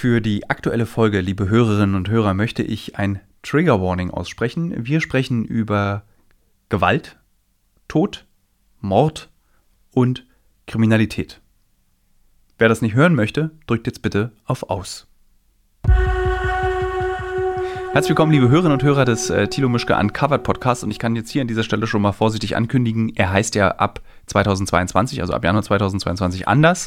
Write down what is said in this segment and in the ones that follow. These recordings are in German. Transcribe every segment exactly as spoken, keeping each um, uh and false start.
Für die aktuelle Folge, liebe Hörerinnen und Hörer, möchte ich ein Trigger Warning aussprechen. Wir sprechen über Gewalt, Tod, Mord und Kriminalität. Wer das nicht hören möchte, drückt jetzt bitte auf Aus. Herzlich willkommen, liebe Hörerinnen und Hörer des äh, Thilo Mischke Uncovered Podcasts. Und ich kann jetzt hier an dieser Stelle schon mal vorsichtig ankündigen, er heißt ja ab zweitausendzweiundzwanzig, also ab Januar zweitausendzweiundzwanzig anders.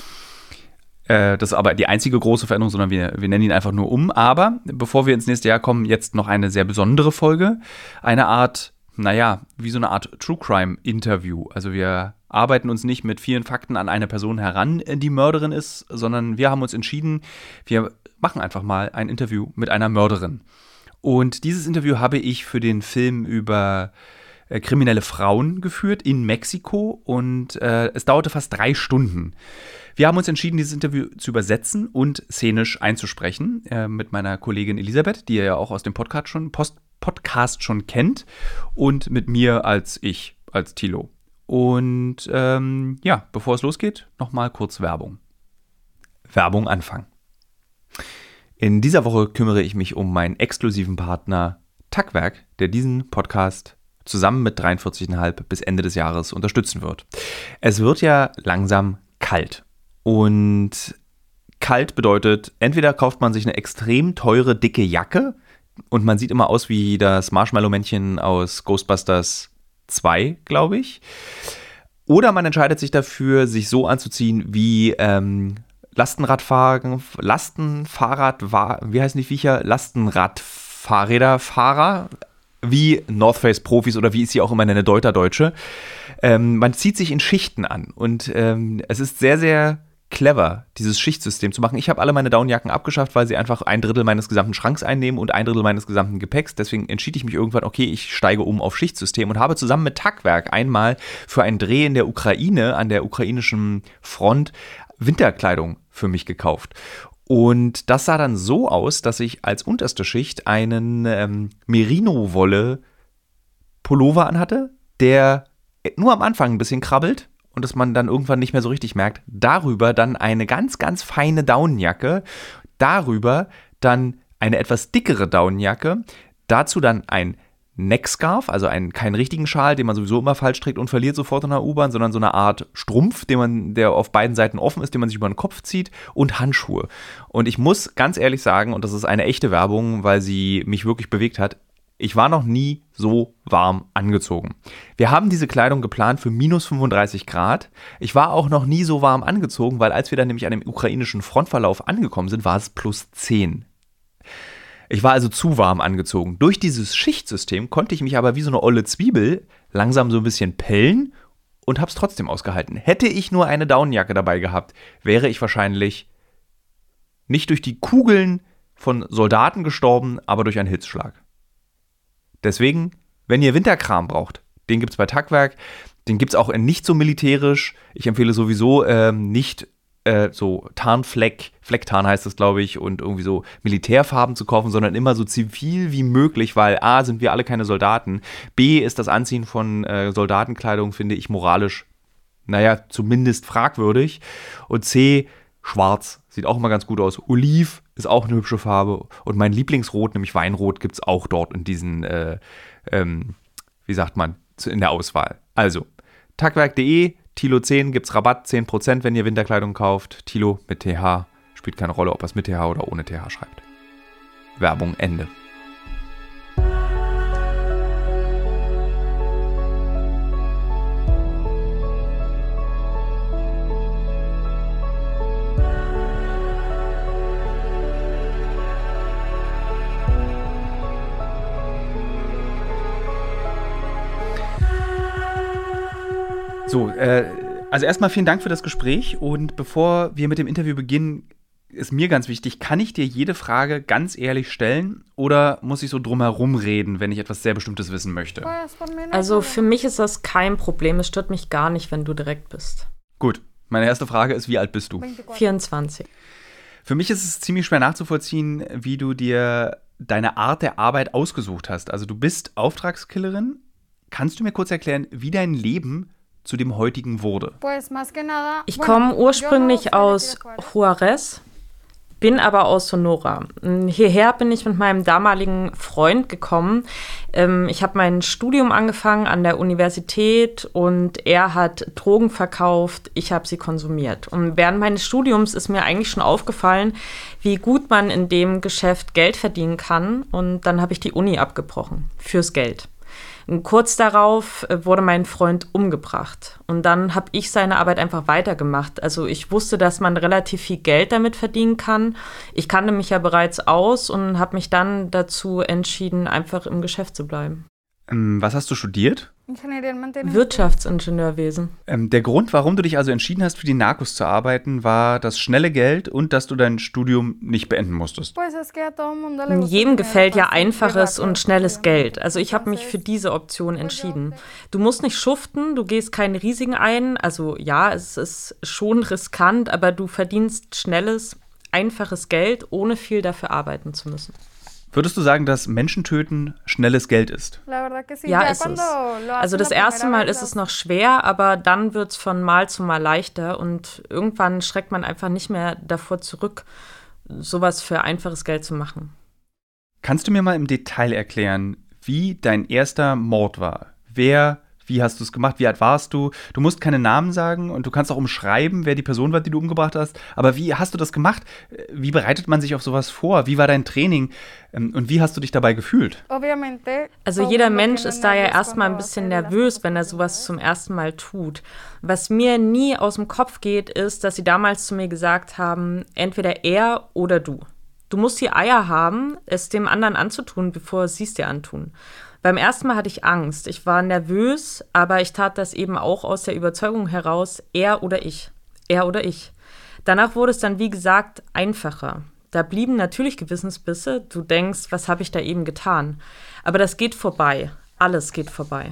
Äh, das ist aber die einzige große Veränderung, sondern wir, wir nennen ihn einfach nur um. Aber bevor wir ins nächste Jahr kommen, jetzt noch eine sehr besondere Folge. Eine Art, naja, wie so eine Art True Crime Interview. Also wir arbeiten uns nicht mit vielen Fakten an eine Person heran, die Mörderin ist, sondern wir haben uns entschieden, wir machen einfach mal ein Interview mit einer Mörderin. Und dieses Interview habe ich für den Film über äh, kriminelle Frauen geführt in Mexiko und äh, es dauerte fast drei Stunden. Wir haben uns entschieden, dieses Interview zu übersetzen und szenisch einzusprechen äh, mit meiner Kollegin Elisabeth, die ihr ja auch aus dem Podcast schon, Post- Podcast schon kennt, und mit mir als ich, als Thilo. Und ähm, ja, bevor es losgeht, nochmal kurz Werbung. Werbung Anfang. In dieser Woche kümmere ich mich um meinen exklusiven Partner Tackwerk, der diesen Podcast zusammen mit dreiundvierzig Komma fünf bis Ende des Jahres unterstützen wird. Es wird ja langsam kalt. Und kalt bedeutet, entweder kauft man sich eine extrem teure, dicke Jacke und man sieht immer aus wie das Marshmallow-Männchen aus Ghostbusters zwei, glaube ich. Oder man entscheidet sich dafür, sich so anzuziehen wie ähm, Lastenradfahrer, Lastenfahrrad, wie heißen die Viecher? Lastenradfahrräderfahrer, wie North Face Profis oder wie ich sie auch immer nenne, Deuter-Deutsche. Ähm, man zieht sich in Schichten an und ähm, es ist sehr, sehr clever, dieses Schichtsystem zu machen. Ich habe alle meine Downjacken abgeschafft, weil sie einfach ein Drittel meines gesamten Schranks einnehmen und ein Drittel meines gesamten Gepäcks. Deswegen entschied ich mich irgendwann, okay, ich steige um auf Schichtsystem und habe zusammen mit Tackwerk einmal für einen Dreh in der Ukraine, an der ukrainischen Front, Winterkleidung für mich gekauft. Und das sah dann so aus, dass ich als unterste Schicht einen ähm, Merino-Wolle-Pullover anhatte, der nur am Anfang ein bisschen krabbelt und dass man dann irgendwann nicht mehr so richtig merkt. Darüber dann eine ganz, ganz feine Daunenjacke, darüber dann eine etwas dickere Daunenjacke, dazu dann ein Neckscarf, also einen, keinen richtigen Schal, den man sowieso immer falsch trägt und verliert sofort in der U-Bahn, sondern so eine Art Strumpf, den man, der auf beiden Seiten offen ist, den man sich über den Kopf zieht, und Handschuhe. Und ich muss ganz ehrlich sagen, und das ist eine echte Werbung, weil sie mich wirklich bewegt hat, ich war noch nie so warm angezogen. Wir haben diese Kleidung geplant für minus fünfunddreißig Grad. Ich war auch noch nie so warm angezogen, weil als wir dann nämlich an dem ukrainischen Frontverlauf angekommen sind, war es plus zehn. Ich war also zu warm angezogen. Durch dieses Schichtsystem konnte ich mich aber wie so eine olle Zwiebel langsam so ein bisschen pellen und habe es trotzdem ausgehalten. Hätte ich nur eine Daunenjacke dabei gehabt, wäre ich wahrscheinlich nicht durch die Kugeln von Soldaten gestorben, aber durch einen Hitzschlag. Deswegen, wenn ihr Winterkram braucht, den gibt es bei Tackwerk, den gibt es auch in nicht so militärisch. Ich empfehle sowieso ähm, nicht äh, so Tarnfleck, Flecktarn heißt das, glaube ich, und irgendwie so Militärfarben zu kaufen, sondern immer so zivil wie möglich, weil A, sind wir alle keine Soldaten, B, ist das Anziehen von äh, Soldatenkleidung, finde ich, moralisch, naja, zumindest fragwürdig, und C, schwarz, sieht auch immer ganz gut aus. Oliv ist auch eine hübsche Farbe. Und mein Lieblingsrot, nämlich Weinrot, gibt es auch dort in diesen, äh, ähm, wie sagt man, in der Auswahl. Also, tackwerk punkt de, Thilo zehn, gibt's Rabatt, zehn Prozent, wenn ihr Winterkleidung kauft. Thilo mit T H, spielt keine Rolle, ob er es mit T H oder ohne T H schreibt. Werbung Ende. So, äh, also erstmal vielen Dank für das Gespräch, und bevor wir mit dem Interview beginnen, ist mir ganz wichtig, kann ich dir jede Frage ganz ehrlich stellen oder muss ich so drumherum reden, wenn ich etwas sehr Bestimmtes wissen möchte? Also für mich ist das kein Problem, es stört mich gar nicht, wenn du direkt bist. Gut, meine erste Frage ist, wie alt bist du? vierundzwanzig. Für mich ist es ziemlich schwer nachzuvollziehen, wie du dir deine Art der Arbeit ausgesucht hast. Also du bist Auftragskillerin. Kannst du mir kurz erklären, wie dein Leben zu dem heutigen wurde? Ich komme ursprünglich aus Juarez, bin aber aus Sonora. Hierher bin ich mit meinem damaligen Freund gekommen. Ähm, ich habe mein Studium angefangen an der Universität und er hat Drogen verkauft, ich habe sie konsumiert. Und während meines Studiums ist mir eigentlich schon aufgefallen, wie gut man in dem Geschäft Geld verdienen kann. Und dann habe ich die Uni abgebrochen fürs Geld. Und kurz darauf wurde mein Freund umgebracht. Und dann habe ich seine Arbeit einfach weitergemacht. Also ich wusste, dass man relativ viel Geld damit verdienen kann. Ich kannte mich ja bereits aus und habe mich dann dazu entschieden, einfach im Geschäft zu bleiben. Ähm, was hast du studiert? Wirtschaftsingenieurwesen. Ähm, der Grund, warum du dich also entschieden hast, für die Narcos zu arbeiten, war das schnelle Geld und dass du dein Studium nicht beenden musstest. Jedem gefällt ja einfaches und schnelles Geld. Also ich habe mich für diese Option entschieden. Du musst nicht schuften, du gehst keine Risiken ein. Also ja, es ist schon riskant, aber du verdienst schnelles, einfaches Geld, ohne viel dafür arbeiten zu müssen. Würdest du sagen, dass Menschentöten schnelles Geld ist? Ja, ist es. Also das erste Mal ist es noch schwer, aber dann wird es von Mal zu Mal leichter und irgendwann schreckt man einfach nicht mehr davor zurück, sowas für einfaches Geld zu machen. Kannst du mir mal im Detail erklären, wie dein erster Mord war? Wer, wie hast du es gemacht? Wie alt warst du? Du musst keine Namen sagen und du kannst auch umschreiben, wer die Person war, die du umgebracht hast. Aber wie hast du das gemacht? Wie bereitet man sich auf sowas vor? Wie war dein Training? Und wie hast du dich dabei gefühlt? Also jeder Mensch ist da ja erstmal ein bisschen nervös, wenn er sowas zum ersten Mal tut. Was mir nie aus dem Kopf geht, ist, dass sie damals zu mir gesagt haben, entweder er oder du. Du musst die Eier haben, es dem anderen anzutun, bevor sie es dir antun. Beim ersten Mal hatte ich Angst. Ich war nervös, aber ich tat das eben auch aus der Überzeugung heraus, er oder ich. Er oder ich. Danach wurde es dann, wie gesagt, einfacher. Da blieben natürlich Gewissensbisse. Du denkst, was habe ich da eben getan? Aber das geht vorbei. Alles geht vorbei.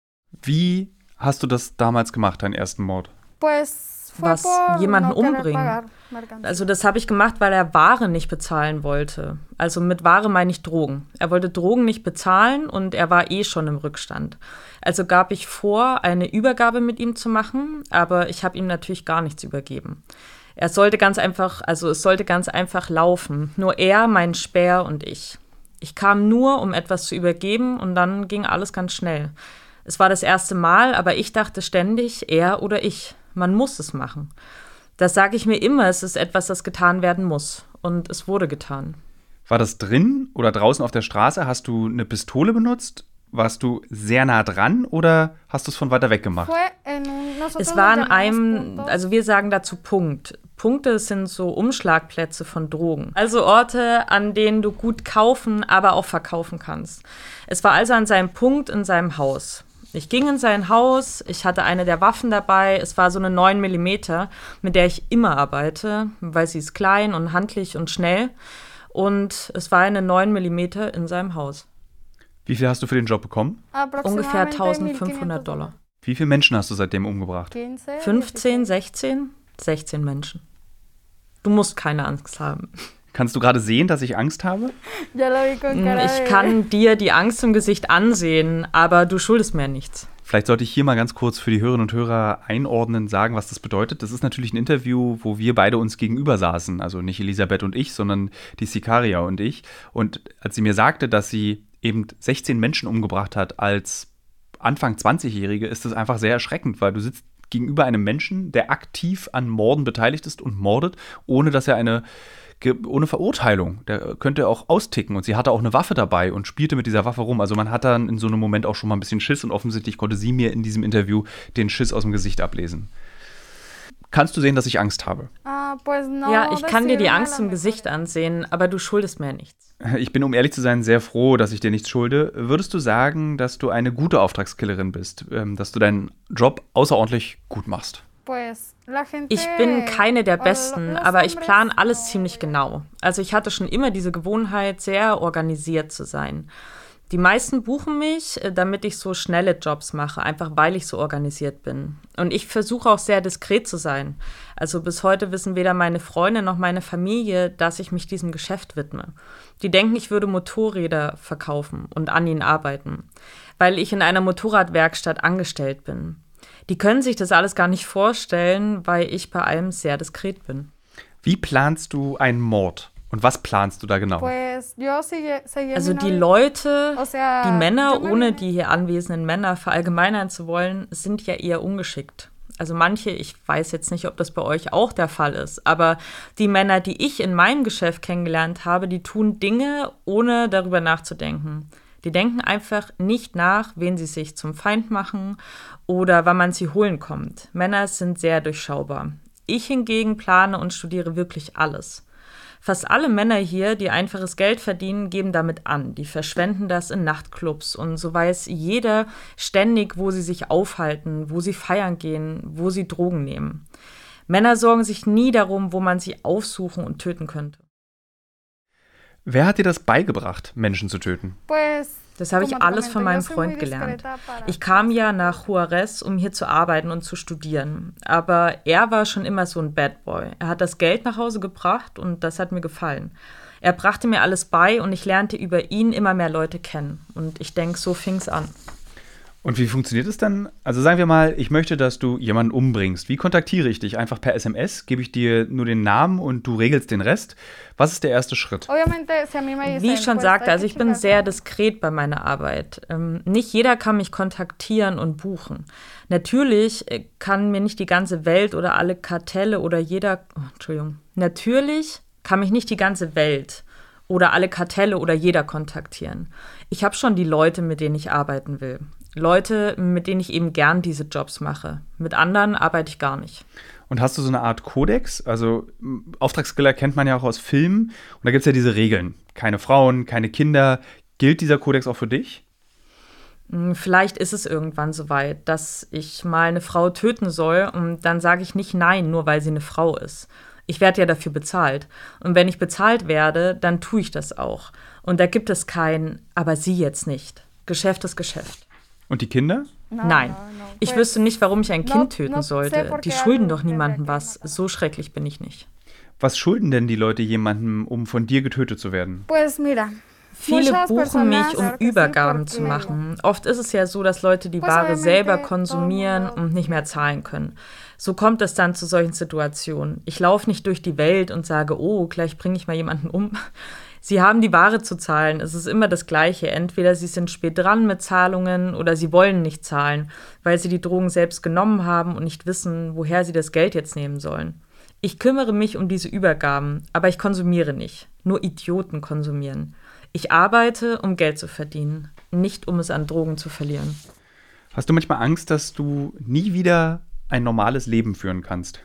Wie hast du das damals gemacht, deinen ersten Mord? Was? Jemanden umbringen? Also das habe ich gemacht, weil er Ware nicht bezahlen wollte. Also mit Ware meine ich Drogen. Er wollte Drogen nicht bezahlen und er war eh schon im Rückstand. Also gab ich vor, eine Übergabe mit ihm zu machen, aber ich habe ihm natürlich gar nichts übergeben. Er sollte ganz einfach, also es sollte ganz einfach laufen. Nur er, mein Späher und ich. Ich kam nur, um etwas zu übergeben und dann ging alles ganz schnell. Es war das erste Mal, aber ich dachte ständig, er oder ich. Man muss es machen. Das sage ich mir immer, es ist etwas, das getan werden muss. Und es wurde getan. War das drin oder draußen auf der Straße? Hast du eine Pistole benutzt? Warst du sehr nah dran oder hast du es von weiter weg gemacht? Es war an einem, also wir sagen dazu Punkt. Punkte sind so Umschlagplätze von Drogen. Also Orte, an denen du gut kaufen, aber auch verkaufen kannst. Es war also an seinem Punkt in seinem Haus. Ich ging in sein Haus, ich hatte eine der Waffen dabei, es war so eine neun Millimeter, mit der ich immer arbeite, weil sie ist klein und handlich und schnell. Und es war eine neun Millimeter in seinem Haus. Wie viel hast du für den Job bekommen? Ungefähr eintausendfünfhundert Dollar. Wie viele Menschen hast du seitdem umgebracht? fünfzehn, sechzehn, sechzehn Menschen. Du musst keine Angst haben. Kannst du gerade sehen, dass ich Angst habe? Ich kann dir die Angst im Gesicht ansehen, aber du schuldest mir nichts. Vielleicht sollte ich hier mal ganz kurz für die Hörerinnen und Hörer einordnen, sagen, was das bedeutet. Das ist natürlich ein Interview, wo wir beide uns gegenüber saßen. Also nicht Elisabeth und ich, sondern die Sikaria und ich. Und als sie mir sagte, dass sie eben sechzehn Menschen umgebracht hat als Anfang zwanzigjährige, ist das einfach sehr erschreckend, weil du sitzt gegenüber einem Menschen, der aktiv an Morden beteiligt ist und mordet, ohne dass er eine ohne Verurteilung. Der könnte auch austicken und sie hatte auch eine Waffe dabei und spielte mit dieser Waffe rum. Also man hat dann in so einem Moment auch schon mal ein bisschen Schiss und offensichtlich konnte sie mir in diesem Interview den Schiss aus dem Gesicht ablesen. Kannst du sehen, dass ich Angst habe? Ja, ich kann dir die Angst im Gesicht ansehen, aber du schuldest mir nichts. Ich bin, um ehrlich zu sein, sehr froh, dass ich dir nichts schulde. Würdest du sagen, dass du eine gute Auftragskillerin bist, dass du deinen Job außerordentlich gut machst? Ich bin keine der Besten, aber ich plane alles ziemlich genau. Also ich hatte schon immer diese Gewohnheit, sehr organisiert zu sein. Die meisten buchen mich, damit ich so schnelle Jobs mache, einfach weil ich so organisiert bin. Und ich versuche auch sehr diskret zu sein. Also bis heute wissen weder meine Freunde noch meine Familie, dass ich mich diesem Geschäft widme. Die denken, ich würde Motorräder verkaufen und an ihnen arbeiten, weil ich in einer Motorradwerkstatt angestellt bin. Die können sich das alles gar nicht vorstellen, weil ich bei allem sehr diskret bin. Wie planst du einen Mord? Und was planst du da genau? Also die Leute, die Männer, ohne die hier anwesenden Männer verallgemeinern zu wollen, sind ja eher ungeschickt. Also manche, ich weiß jetzt nicht, ob das bei euch auch der Fall ist, aber die Männer, die ich in meinem Geschäft kennengelernt habe, die tun Dinge, ohne darüber nachzudenken. Die denken einfach nicht nach, wen sie sich zum Feind machen oder wann man sie holen kommt. Männer sind sehr durchschaubar. Ich hingegen plane und studiere wirklich alles. Fast alle Männer hier, die einfaches Geld verdienen, geben damit an. Die verschwenden das in Nachtclubs und so weiß jeder ständig, wo sie sich aufhalten, wo sie feiern gehen, wo sie Drogen nehmen. Männer sorgen sich nie darum, wo man sie aufsuchen und töten könnte. Wer hat dir das beigebracht, Menschen zu töten? Das habe ich alles von meinem Freund gelernt. Ich kam ja nach Juarez, um hier zu arbeiten und zu studieren. Aber er war schon immer so ein Bad Boy. Er hat das Geld nach Hause gebracht und das hat mir gefallen. Er brachte mir alles bei und ich lernte über ihn immer mehr Leute kennen. Und ich denke, so fing es an. Und wie funktioniert es dann? Also sagen wir mal, ich möchte, dass du jemanden umbringst. Wie kontaktiere ich dich? Einfach per S M S? Gebe ich dir nur den Namen und du regelst den Rest? Was ist der erste Schritt? Wie ich schon sagte, also ich bin sehr diskret bei meiner Arbeit. Ähm, nicht jeder kann mich kontaktieren und buchen. Natürlich kann mir nicht die ganze Welt oder alle Kartelle oder jeder, oh, Entschuldigung, natürlich kann mich nicht die ganze Welt oder alle Kartelle oder jeder kontaktieren. Ich habe schon die Leute, mit denen ich arbeiten will. Leute, mit denen ich eben gern diese Jobs mache. Mit anderen arbeite ich gar nicht. Und hast du so eine Art Kodex? Also Auftragskiller kennt man ja auch aus Filmen. Und da gibt es ja diese Regeln. Keine Frauen, keine Kinder. Gilt dieser Kodex auch für dich? Vielleicht ist es irgendwann soweit, dass ich mal eine Frau töten soll. Und dann sage ich nicht nein, nur weil sie eine Frau ist. Ich werde ja dafür bezahlt. Und wenn ich bezahlt werde, dann tue ich das auch. Und da gibt es kein, aber sie jetzt nicht. Geschäft ist Geschäft. Und die Kinder? Nein. Ich wüsste nicht, warum ich ein Kind töten sollte. Die schulden doch niemandem was. So schrecklich bin ich nicht. Was schulden denn die Leute jemandem, um von dir getötet zu werden? Viele buchen mich, um Übergaben zu machen. Oft ist es ja so, dass Leute die Ware selber konsumieren und nicht mehr zahlen können. So kommt es dann zu solchen Situationen. Ich laufe nicht durch die Welt und sage, oh, gleich bringe ich mal jemanden um. Sie haben die Ware zu zahlen. Es ist immer das Gleiche. Entweder sie sind spät dran mit Zahlungen oder sie wollen nicht zahlen, weil sie die Drogen selbst genommen haben und nicht wissen, woher sie das Geld jetzt nehmen sollen. Ich kümmere mich um diese Übergaben, aber ich konsumiere nicht. Nur Idioten konsumieren. Ich arbeite, um Geld zu verdienen, nicht um es an Drogen zu verlieren. Hast du manchmal Angst, dass du nie wieder ein normales Leben führen kannst?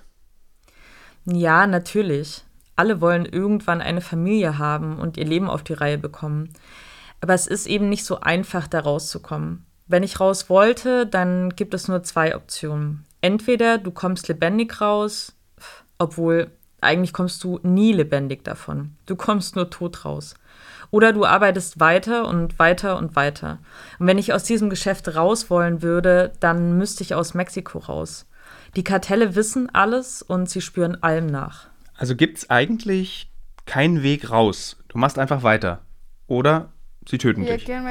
Ja, natürlich. Alle wollen irgendwann eine Familie haben und ihr Leben auf die Reihe bekommen. Aber es ist eben nicht so einfach, da rauszukommen. Wenn ich raus wollte, dann gibt es nur zwei Optionen. Entweder du kommst lebendig raus, obwohl eigentlich kommst du nie lebendig davon. Du kommst nur tot raus. Oder du arbeitest weiter und weiter und weiter. Und wenn ich aus diesem Geschäft raus wollen würde, dann müsste ich aus Mexiko raus. Die Kartelle wissen alles und sie spüren allem nach. Also gibt es eigentlich keinen Weg raus. Du machst einfach weiter. Oder sie töten dich. Hier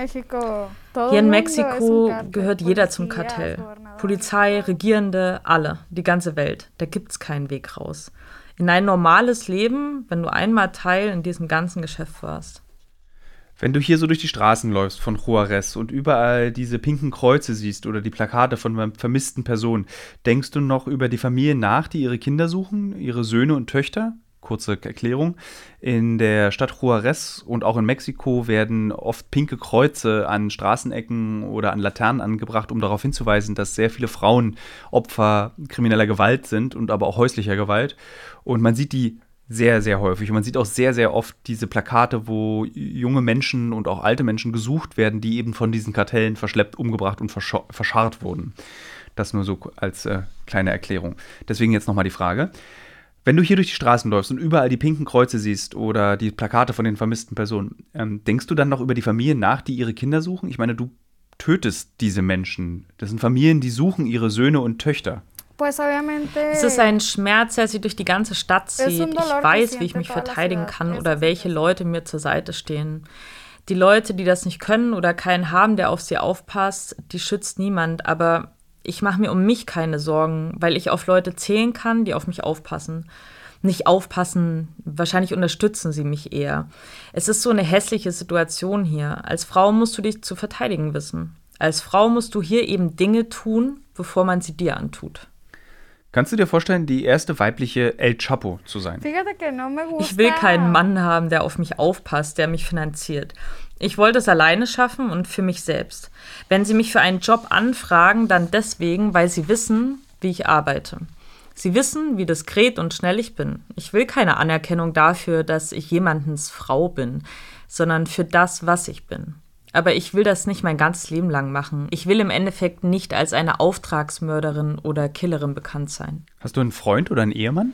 in Mexiko gehört jeder zum Kartell. Polizei, Regierende, alle, die ganze Welt. Da gibt es keinen Weg raus. In ein normales Leben, wenn du einmal Teil in diesem ganzen Geschäft warst. Wenn du hier so durch die Straßen läufst von Juarez und überall diese pinken Kreuze siehst oder die Plakate von vermissten Personen, denkst du noch über die Familien nach, die ihre Kinder suchen, ihre Söhne und Töchter? Kurze Erklärung. In der Stadt Juarez und auch in Mexiko werden oft pinke Kreuze an Straßenecken oder an Laternen angebracht, um darauf hinzuweisen, dass sehr viele Frauen Opfer krimineller Gewalt sind und aber auch häuslicher Gewalt. Und man sieht die sehr, sehr häufig. Und man sieht auch sehr, sehr oft diese Plakate, wo junge Menschen und auch alte Menschen gesucht werden, die eben von diesen Kartellen verschleppt, umgebracht und versch- verscharrt wurden. Das nur so als äh, kleine Erklärung. Deswegen jetzt nochmal die Frage. Wenn du hier durch die Straßen läufst und überall die pinken Kreuze siehst oder die Plakate von den vermissten Personen, ähm, denkst du dann noch über die Familien nach, die ihre Kinder suchen? Ich meine, du tötest diese Menschen. Das sind Familien, die suchen ihre Söhne und Töchter. Es ist ein Schmerz, der sie durch die ganze Stadt zieht. Ich weiß, wie ich mich verteidigen kann oder welche Leute mir zur Seite stehen. Die Leute, die das nicht können oder keinen haben, der auf sie aufpasst, die schützt niemand. Aber ich mache mir um mich keine Sorgen, weil ich auf Leute zählen kann, die auf mich aufpassen. nicht aufpassen, wahrscheinlich unterstützen sie mich eher. Es ist so eine hässliche Situation hier. Als Frau musst du dich zu verteidigen wissen. Als Frau musst du hier eben Dinge tun, bevor man sie dir antut. Kannst du dir vorstellen, die erste weibliche El Chapo zu sein? Ich will keinen Mann haben, der auf mich aufpasst, der mich finanziert. Ich wollte es alleine schaffen und für mich selbst. Wenn sie mich für einen Job anfragen, dann deswegen, weil sie wissen, wie ich arbeite. Sie wissen, wie diskret und schnell ich bin. Ich will keine Anerkennung dafür, dass ich jemandens Frau bin, sondern für das, was ich bin. Aber ich will das nicht mein ganzes Leben lang machen. Ich will im Endeffekt nicht als eine Auftragsmörderin oder Killerin bekannt sein. Hast du einen Freund oder einen Ehemann?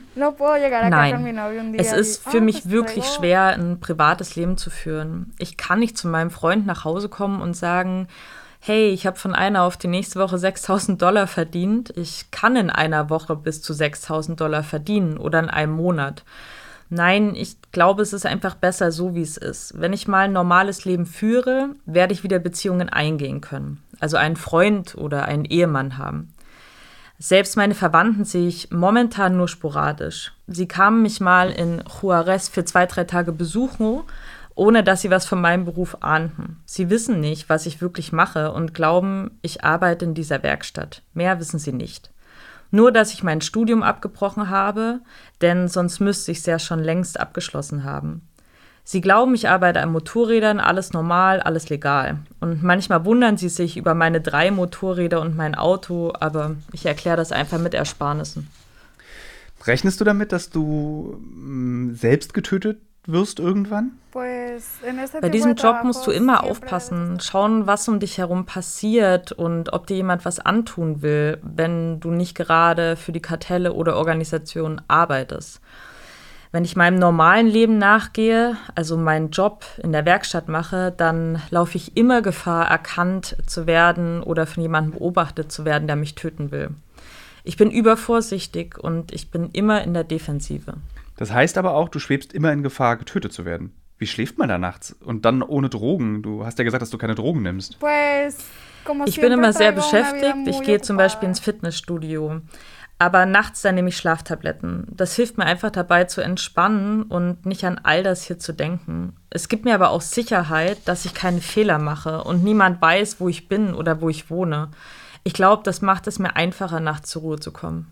Nein. Es ist für mich wirklich schwer, ein privates Leben zu führen. Ich kann nicht zu meinem Freund nach Hause kommen und sagen, hey, ich habe von einer auf die nächste Woche sechstausend Dollar verdient. Ich kann in einer Woche bis zu sechstausend Dollar verdienen oder in einem Monat. Nein, ich glaube, es ist einfach besser so, wie es ist. Wenn ich mal ein normales Leben führe, werde ich wieder Beziehungen eingehen können. Also einen Freund oder einen Ehemann haben. Selbst meine Verwandten sehe ich momentan nur sporadisch. Sie kamen mich mal in Juarez für zwei, drei Tage besuchen, ohne dass sie was von meinem Beruf ahnten. Sie wissen nicht, was ich wirklich mache und glauben, ich arbeite in dieser Werkstatt. Mehr wissen sie nicht. Nur, dass ich mein Studium abgebrochen habe, denn sonst müsste ich es ja schon längst abgeschlossen haben. Sie glauben, ich arbeite an Motorrädern, alles normal, alles legal. Und manchmal wundern sie sich über meine drei Motorräder und mein Auto, aber ich erkläre das einfach mit Ersparnissen. Rechnest du damit, dass du mh, selbst getötet wirst irgendwann? Bei diesem Job musst du immer aufpassen, schauen, was um dich herum passiert und ob dir jemand was antun will, wenn du nicht gerade für die Kartelle oder Organisationen arbeitest. Wenn ich meinem normalen Leben nachgehe, also meinen Job in der Werkstatt mache, dann laufe ich immer Gefahr, erkannt zu werden oder von jemandem beobachtet zu werden, der mich töten will. Ich bin übervorsichtig und ich bin immer in der Defensive. Das heißt aber auch, du schwebst immer in Gefahr, getötet zu werden. Wie schläft man da nachts? Und dann ohne Drogen? Du hast ja gesagt, dass du keine Drogen nimmst. Ich bin immer sehr beschäftigt. Ich gehe zum Beispiel ins Fitnessstudio. Aber nachts dann nehme ich Schlaftabletten. Das hilft mir einfach dabei zu entspannen und nicht an all das hier zu denken. Es gibt mir aber auch Sicherheit, dass ich keine Fehler mache und niemand weiß, wo ich bin oder wo ich wohne. Ich glaube, das macht es mir einfacher, nachts zur Ruhe zu kommen.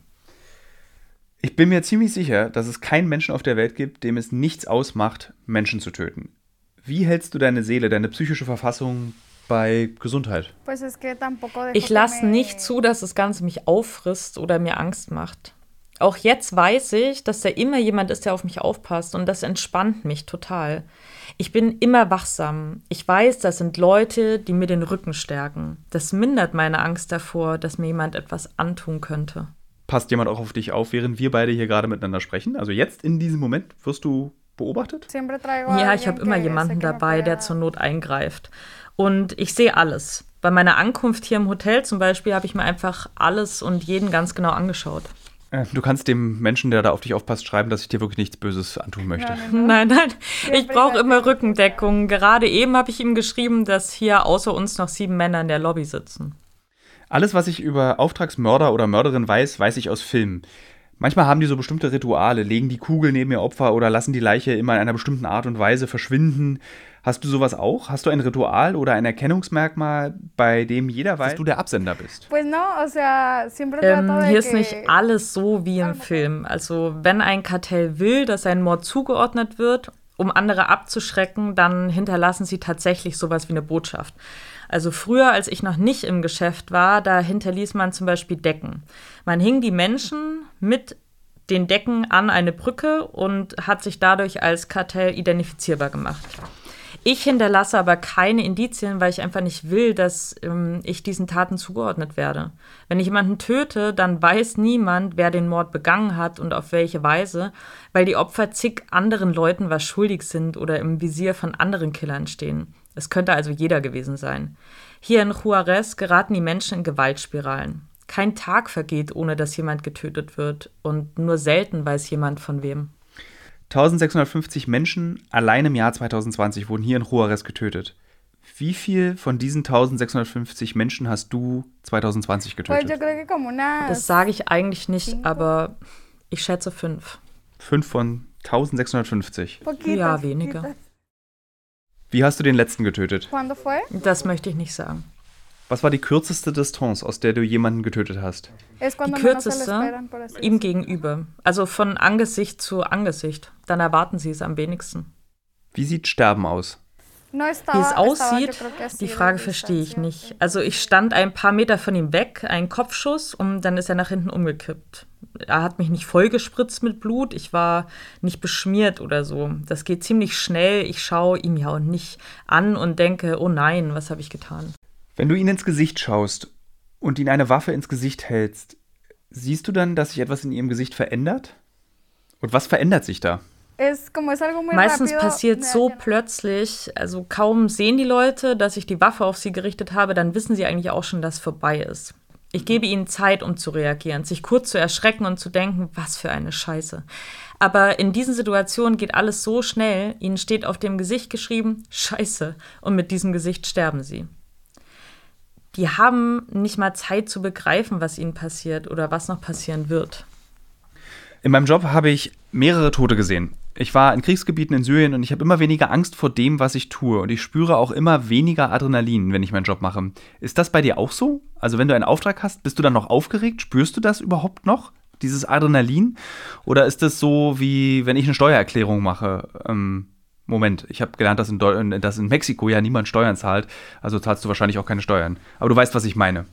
Ich bin mir ziemlich sicher, dass es keinen Menschen auf der Welt gibt, dem es nichts ausmacht, Menschen zu töten. Wie hältst du deine Seele, deine psychische Verfassung bei Gesundheit? Ich lasse nicht zu, dass das Ganze mich auffrisst oder mir Angst macht. Auch jetzt weiß ich, dass da immer jemand ist, der auf mich aufpasst und das entspannt mich total. Ich bin immer wachsam. Ich weiß, das sind Leute, die mir den Rücken stärken. Das mindert meine Angst davor, dass mir jemand etwas antun könnte. Passt jemand auch auf dich auf, während wir beide hier gerade miteinander sprechen? Also jetzt in diesem Moment wirst du beobachtet? Ja, ich habe immer jemanden dabei, der zur Not eingreift. Und ich sehe alles. Bei meiner Ankunft hier im Hotel zum Beispiel habe ich mir einfach alles und jeden ganz genau angeschaut. Du kannst dem Menschen, der da auf dich aufpasst, schreiben, dass ich dir wirklich nichts Böses antun möchte. Nein, nein, ich brauche immer Rückendeckung. Gerade eben habe ich ihm geschrieben, dass hier außer uns noch sieben Männer in der Lobby sitzen. Alles, was ich über Auftragsmörder oder Mörderin weiß, weiß ich aus Filmen. Manchmal haben die so bestimmte Rituale, legen die Kugel neben ihr Opfer oder lassen die Leiche immer in einer bestimmten Art und Weise verschwinden. Hast du sowas auch? Hast du ein Ritual oder ein Erkennungsmerkmal, bei dem jeder weiß, dass du der Absender bist? Ähm, hier ist nicht alles so wie im Film. Also wenn ein Kartell will, dass ein Mord zugeordnet wird, um andere abzuschrecken, dann hinterlassen sie tatsächlich sowas wie eine Botschaft. Also früher, als ich noch nicht im Geschäft war, da hinterließ man zum Beispiel Decken. Man hing die Menschen mit den Decken an eine Brücke und hat sich dadurch als Kartell identifizierbar gemacht. Ich hinterlasse aber keine Indizien, weil ich einfach nicht will, dass ähm, ich diesen Taten zugeordnet werde. Wenn ich jemanden töte, dann weiß niemand, wer den Mord begangen hat und auf welche Weise, weil die Opfer zig anderen Leuten was schuldig sind oder im Visier von anderen Killern stehen. Es könnte also jeder gewesen sein. Hier in Juarez geraten die Menschen in Gewaltspiralen. Kein Tag vergeht, ohne dass jemand getötet wird. Und nur selten weiß jemand von wem. eintausendsechshundertfünfzig Menschen allein im Jahr zwanzig zwanzig wurden hier in Juarez getötet. Wie viel von diesen eintausendsechshundertfünfzig Menschen hast du zwanzig zwanzig getötet? Das sage ich eigentlich nicht, aber ich schätze fünf. Fünf von eintausendsechshundertfünfzig. Ja, weniger. Wie hast du den letzten getötet? Das möchte ich nicht sagen. Was war die kürzeste Distanz, aus der du jemanden getötet hast? Die kürzeste ihm gegenüber. Also von Angesicht zu Angesicht. Dann erwarten sie es am wenigsten. Wie sieht Sterben aus? Wie es aussieht, die Frage verstehe ich nicht. Also ich stand ein paar Meter von ihm weg, ein Kopfschuss, und dann ist er nach hinten umgekippt. Er hat mich nicht vollgespritzt mit Blut, ich war nicht beschmiert oder so. Das geht ziemlich schnell, ich schaue ihm ja auch nicht an und denke, oh nein, was habe ich getan? Wenn du ihn ins Gesicht schaust und ihn eine Waffe ins Gesicht hältst, siehst du dann, dass sich etwas in ihrem Gesicht verändert? Und was verändert sich da? Meistens passiert so plötzlich, also kaum sehen die Leute, dass ich die Waffe auf sie gerichtet habe, dann wissen sie eigentlich auch schon, dass es vorbei ist. Ich gebe ihnen Zeit, um zu reagieren, sich kurz zu erschrecken und zu denken, was für eine Scheiße. Aber in diesen Situationen geht alles so schnell, ihnen steht auf dem Gesicht geschrieben, Scheiße, und mit diesem Gesicht sterben sie. Die haben nicht mal Zeit zu begreifen, was ihnen passiert oder was noch passieren wird. In meinem Job habe ich mehrere Tote gesehen. Ich war in Kriegsgebieten in Syrien und ich habe immer weniger Angst vor dem, was ich tue. Und ich spüre auch immer weniger Adrenalin, wenn ich meinen Job mache. Ist das bei dir auch so? Also wenn du einen Auftrag hast, bist du dann noch aufgeregt? Spürst du das überhaupt noch, dieses Adrenalin? Oder ist das so, wie wenn ich eine Steuererklärung mache? Ähm, Moment, ich habe gelernt, dass in, Deu- dass in Mexiko ja niemand Steuern zahlt. Also zahlst du wahrscheinlich auch keine Steuern. Aber du weißt, was ich meine.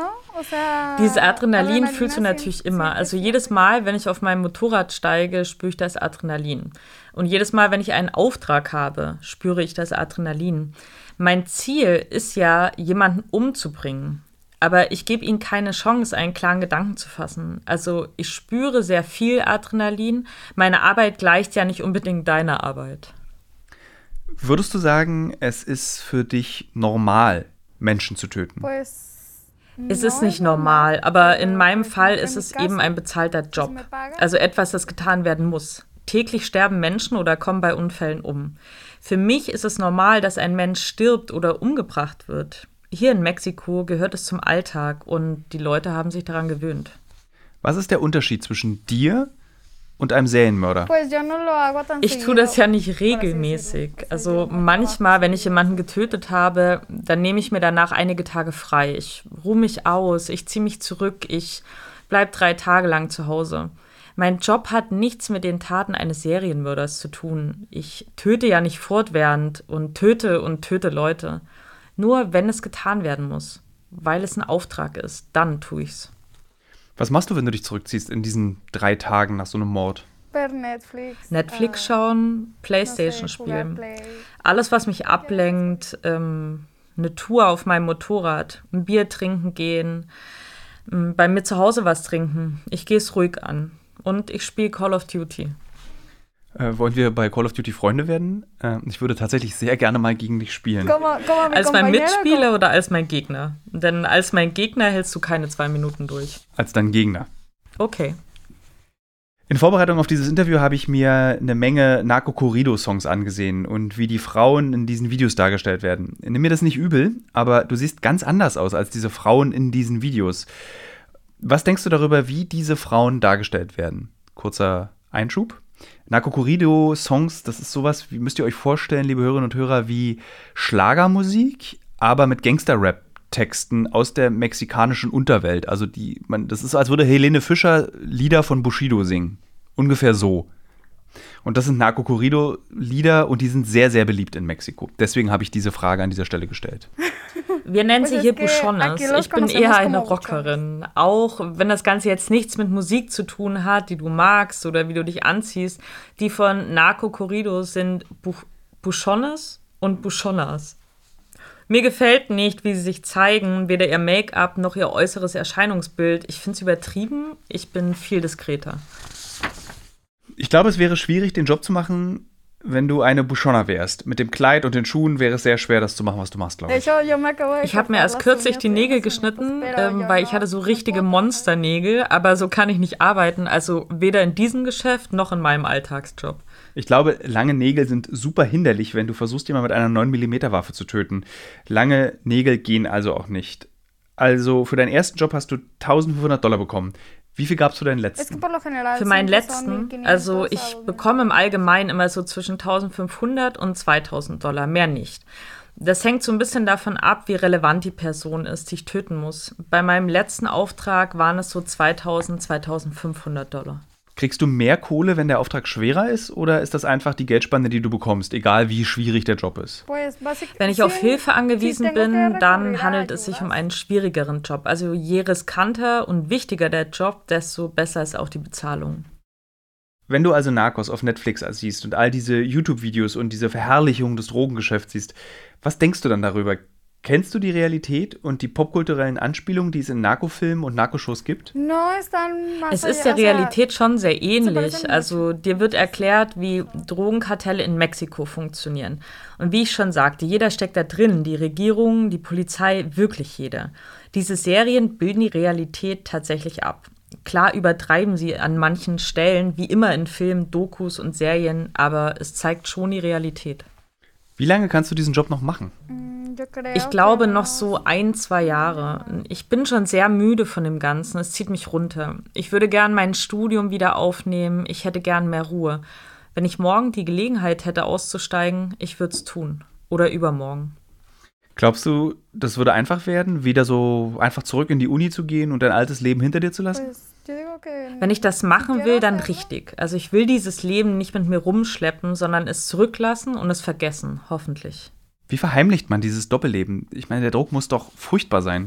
Dieses Adrenalin fühlst du natürlich immer. Also jedes Mal, wenn ich auf mein Motorrad steige, spüre ich das Adrenalin. Und jedes Mal, wenn ich einen Auftrag habe, spüre ich das Adrenalin. Mein Ziel ist ja, jemanden umzubringen. Aber ich gebe ihnen keine Chance, einen klaren Gedanken zu fassen. Also ich spüre sehr viel Adrenalin. Meine Arbeit gleicht ja nicht unbedingt deiner Arbeit. Würdest du sagen, es ist für dich normal, Menschen zu töten? Es ist nicht normal, aber in meinem Fall ist es eben ein bezahlter Job. Also etwas, das getan werden muss. Täglich sterben Menschen oder kommen bei Unfällen um. Für mich ist es normal, dass ein Mensch stirbt oder umgebracht wird. Hier in Mexiko gehört es zum Alltag und die Leute haben sich daran gewöhnt. Was ist der Unterschied zwischen dir und einem Serienmörder? Ich tue das ja nicht regelmäßig. Also manchmal, wenn ich jemanden getötet habe, dann nehme ich mir danach einige Tage frei. Ich ruhe mich aus, ich ziehe mich zurück, ich bleibe drei Tage lang zu Hause. Mein Job hat nichts mit den Taten eines Serienmörders zu tun. Ich töte ja nicht fortwährend und töte und töte Leute. Nur wenn es getan werden muss, weil es ein Auftrag ist, dann tue ich's. Was machst du, wenn du dich zurückziehst in diesen drei Tagen nach so einem Mord? Netflix schauen, Playstation spielen. Alles, was mich ablenkt, ähm, eine Tour auf meinem Motorrad, ein Bier trinken gehen, ähm, bei mir zu Hause was trinken. Ich gehe es ruhig an. Und ich spiele Call of Duty. Äh, wollen wir bei Call of Duty Freunde werden? Äh, ich würde tatsächlich sehr gerne mal gegen dich spielen. Als mein Mitspieler oder als mein Gegner? Denn als mein Gegner hältst du keine zwei Minuten durch. Als dein Gegner. Okay. In Vorbereitung auf dieses Interview habe ich mir eine Menge Narco-Corrido-Songs angesehen und wie die Frauen in diesen Videos dargestellt werden. Nimm mir das nicht übel, aber du siehst ganz anders aus als diese Frauen in diesen Videos. Was denkst du darüber, wie diese Frauen dargestellt werden? Kurzer Einschub. Narco-Corrido-Songs, das ist sowas, wie müsst ihr euch vorstellen, liebe Hörerinnen und Hörer, wie Schlagermusik, aber mit Gangster-Rap-Texten aus der mexikanischen Unterwelt. Also die, man, das ist so, als würde Helene Fischer Lieder von Bushido singen. Ungefähr so. Und das sind Narco-Corrido-Lieder und die sind sehr, sehr beliebt in Mexiko. Deswegen habe ich diese Frage an dieser Stelle gestellt. Wir nennen sie hier Buchonas. Ich bin eher eine Rockerin. Auch wenn das Ganze jetzt nichts mit Musik zu tun hat, die du magst oder wie du dich anziehst. Die von Narco-Corridos sind Buch- Buchonas und Buchonas. Mir gefällt nicht, wie sie sich zeigen, weder ihr Make-up noch ihr äußeres Erscheinungsbild. Ich finde es übertrieben. Ich bin viel diskreter. Ich glaube, es wäre schwierig, den Job zu machen, wenn du eine Buchona wärst. Mit dem Kleid und den Schuhen wäre es sehr schwer, das zu machen, was du machst, glaube ich. Ich habe mir erst kürzlich die Nägel geschnitten, ähm, weil ich hatte so richtige Monsternägel, aber so kann ich nicht arbeiten, also weder in diesem Geschäft noch in meinem Alltagsjob. Ich glaube, lange Nägel sind super hinderlich, wenn du versuchst, jemanden mit einer neun Millimeter Waffe zu töten. Lange Nägel gehen also auch nicht. Also für deinen ersten Job hast du eintausendfünfhundert Dollar bekommen. Wie viel gab's für deinen letzten? Für meinen letzten, also ich bekomme im Allgemeinen immer so zwischen eintausendfünfhundert und zweitausend Dollar, mehr nicht. Das hängt so ein bisschen davon ab, wie relevant die Person ist, die ich töten muss. Bei meinem letzten Auftrag waren es so zweitausend, zweitausendfünfhundert Dollar. Kriegst du mehr Kohle, wenn der Auftrag schwerer ist, oder ist das einfach die Geldspanne, die du bekommst, egal wie schwierig der Job ist? Wenn ich auf Hilfe angewiesen bin, dann handelt es sich um einen schwierigeren Job. Also je riskanter und wichtiger der Job, desto besser ist auch die Bezahlung. Wenn du also Narcos auf Netflix siehst und all diese YouTube-Videos und diese Verherrlichung des Drogengeschäfts siehst, was denkst du dann darüber? Kennst du die Realität und die popkulturellen Anspielungen, die es in Narcofilmen und Narcoshows gibt? Es ist der Realität schon sehr ähnlich. Also dir wird erklärt, wie Drogenkartelle in Mexiko funktionieren. Und wie ich schon sagte, jeder steckt da drin, die Regierung, die Polizei, wirklich jeder. Diese Serien bilden die Realität tatsächlich ab. Klar übertreiben sie an manchen Stellen, wie immer in Filmen, Dokus und Serien, aber es zeigt schon die Realität. Wie lange kannst du diesen Job noch machen? Ich glaube noch so ein, zwei Jahre. Ich bin schon sehr müde von dem Ganzen. Es zieht mich runter. Ich würde gern mein Studium wieder aufnehmen. Ich hätte gern mehr Ruhe. Wenn ich morgen die Gelegenheit hätte, auszusteigen, ich würde es tun. Oder übermorgen. Glaubst du, das würde einfach werden, wieder so einfach zurück in die Uni zu gehen und dein altes Leben hinter dir zu lassen? Wenn ich das machen will, dann richtig. Also ich will dieses Leben nicht mit mir rumschleppen, sondern es zurücklassen und es vergessen, hoffentlich. Wie verheimlicht man dieses Doppelleben? Ich meine, der Druck muss doch furchtbar sein.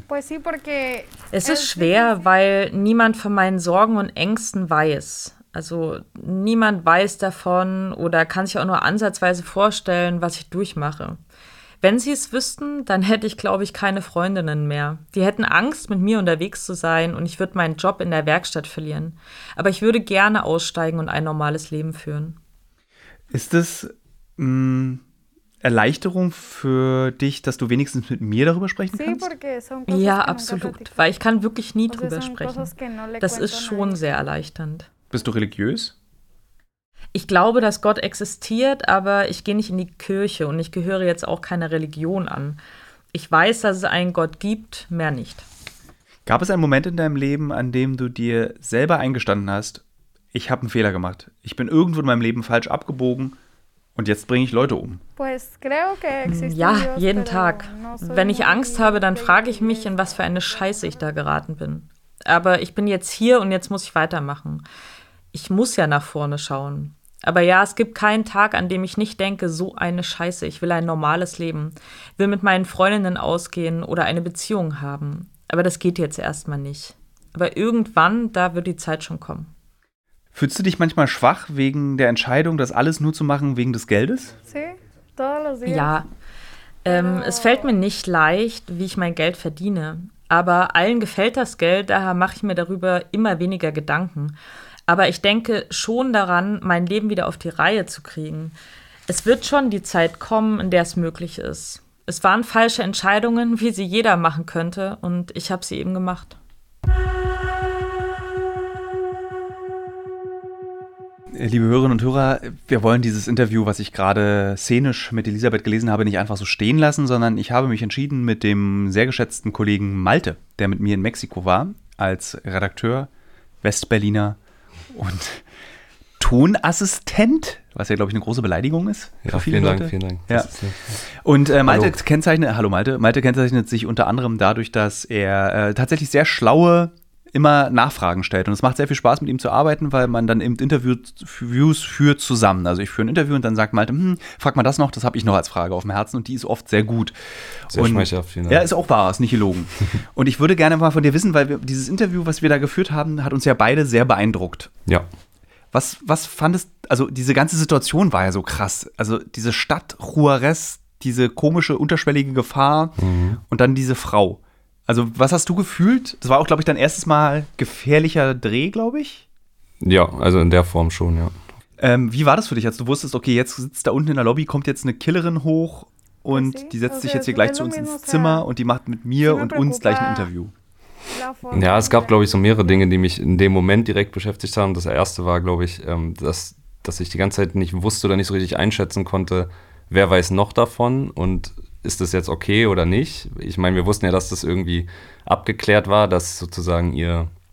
Es ist schwer, weil niemand von meinen Sorgen und Ängsten weiß. Also niemand weiß davon oder kann sich auch nur ansatzweise vorstellen, was ich durchmache. Wenn sie es wüssten, dann hätte ich, glaube ich, keine Freundinnen mehr. Die hätten Angst, mit mir unterwegs zu sein und ich würde meinen Job in der Werkstatt verlieren. Aber ich würde gerne aussteigen und ein normales Leben führen. Ist es mh, Erleichterung für dich, dass du wenigstens mit mir darüber sprechen kannst? Ja, absolut. Weil ich kann wirklich nie drüber sprechen. Das ist schon sehr erleichternd. Bist du religiös? Ich glaube, dass Gott existiert, aber ich gehe nicht in die Kirche und ich gehöre jetzt auch keiner Religion an. Ich weiß, dass es einen Gott gibt, mehr nicht. Gab es einen Moment in deinem Leben, an dem du dir selber eingestanden hast, ich habe einen Fehler gemacht, ich bin irgendwo in meinem Leben falsch abgebogen und jetzt bringe ich Leute um? Ja, jeden Tag. Wenn ich Angst habe, dann frage ich mich, in was für eine Scheiße ich da geraten bin. Aber ich bin jetzt hier und jetzt muss ich weitermachen. Ich muss ja nach vorne schauen. Aber ja, es gibt keinen Tag, an dem ich nicht denke, so eine Scheiße, ich will ein normales Leben, will mit meinen Freundinnen ausgehen oder eine Beziehung haben. Aber das geht jetzt erstmal nicht. Aber irgendwann, da wird die Zeit schon kommen. Fühlst du dich manchmal schwach wegen der Entscheidung, das alles nur zu machen wegen des Geldes? Ja, ähm, es fällt mir nicht leicht, wie ich mein Geld verdiene. Aber allen gefällt das Geld, daher mache ich mir darüber immer weniger Gedanken. Aber ich denke schon daran, mein Leben wieder auf die Reihe zu kriegen. Es wird schon die Zeit kommen, in der es möglich ist. Es waren falsche Entscheidungen, wie sie jeder machen könnte, und ich habe sie eben gemacht. Liebe Hörerinnen und Hörer, wir wollen dieses Interview, was ich gerade szenisch mit Elisabeth gelesen habe, nicht einfach so stehen lassen, sondern ich habe mich entschieden, mit dem sehr geschätzten Kollegen Malte, der mit mir in Mexiko war, als Redakteur, Westberliner und Tonassistent, was ja, glaube ich, eine große Beleidigung ist. Ja, vielen Leute. Dank, vielen Dank. Ja. Das ist, ja. Und äh, Malte hallo. kennzeichnet, hallo Malte, Malte kennzeichnet sich unter anderem dadurch, dass er äh, tatsächlich sehr schlaue, immer Nachfragen stellt. Und es macht sehr viel Spaß, mit ihm zu arbeiten, weil man dann eben Interviews führt zusammen. Also ich führe ein Interview und dann sagt Malte, hm, frag mal das noch, das habe ich noch als Frage auf dem Herzen, und die ist oft sehr gut. Sehr und, schmeichelhaft, vielen Dank. Ja, ist auch wahr, ist nicht gelogen. Und ich würde gerne mal von dir wissen, weil wir, dieses Interview, was wir da geführt haben, hat uns ja beide sehr beeindruckt. Ja. Was, was fandest, also diese ganze Situation war ja so krass. Also diese Stadt Juarez, diese komische, unterschwellige Gefahr mhm. und dann diese Frau. Also was hast du gefühlt? Das war auch, glaube ich, dein erstes Mal gefährlicher Dreh, glaube ich? Ja, also in der Form schon, ja. Ähm, wie war das für dich, als du wusstest, okay, jetzt sitzt da unten in der Lobby, kommt jetzt eine Killerin hoch und die setzt sich jetzt hier gleich zu uns ins Zimmer und die macht mit mir und uns gleich ein Interview? Ja, es gab, glaube ich, so mehrere Dinge, die mich in dem Moment direkt beschäftigt haben. Das erste war, glaube ich, dass, dass ich die ganze Zeit nicht wusste oder nicht so richtig einschätzen konnte, wer weiß noch davon und ist das jetzt okay oder nicht? Ich meine, wir wussten ja, dass das irgendwie abgeklärt war, dass sozusagen ihr